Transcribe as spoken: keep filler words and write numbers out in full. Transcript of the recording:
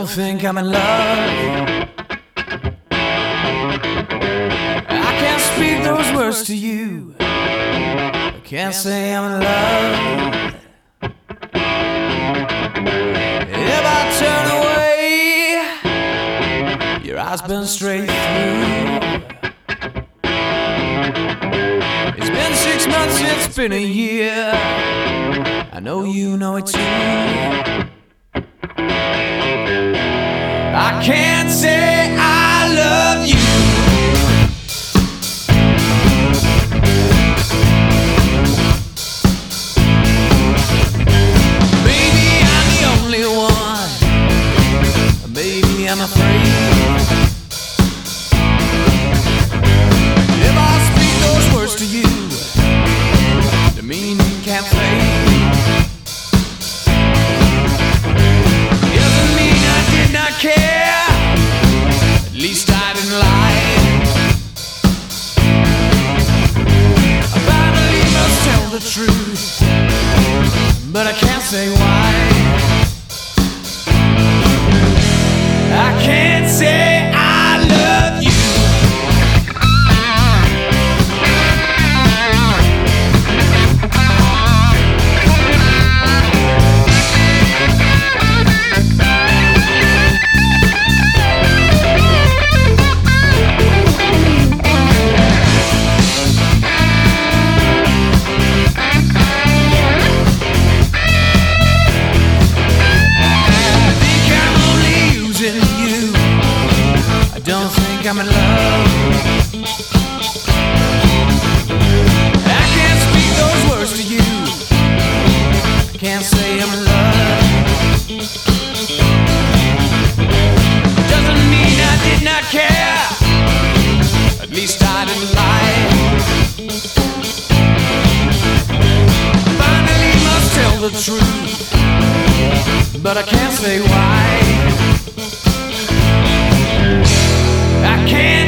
think I'm in love. I can't speak those words to you. I can't say I'm in love. If I turn away, your eyes burn straight through. It's been six months, it's been a year. I know you know it too. I can't say I love you. Maybe I'm the only one. Maybe I'm afraid. If I speak those words to you, the meaning can't fade. Doesn't mean I did not care. At least I didn't lie. I finally must tell the truth, but I can't say why. I can't say I love you. Don't think I'm in love. I can't speak those words to you. I can't say I'm in love. Doesn't mean I did not care. At least I didn't lie. Finally must tell the truth, but I can't say why. I can't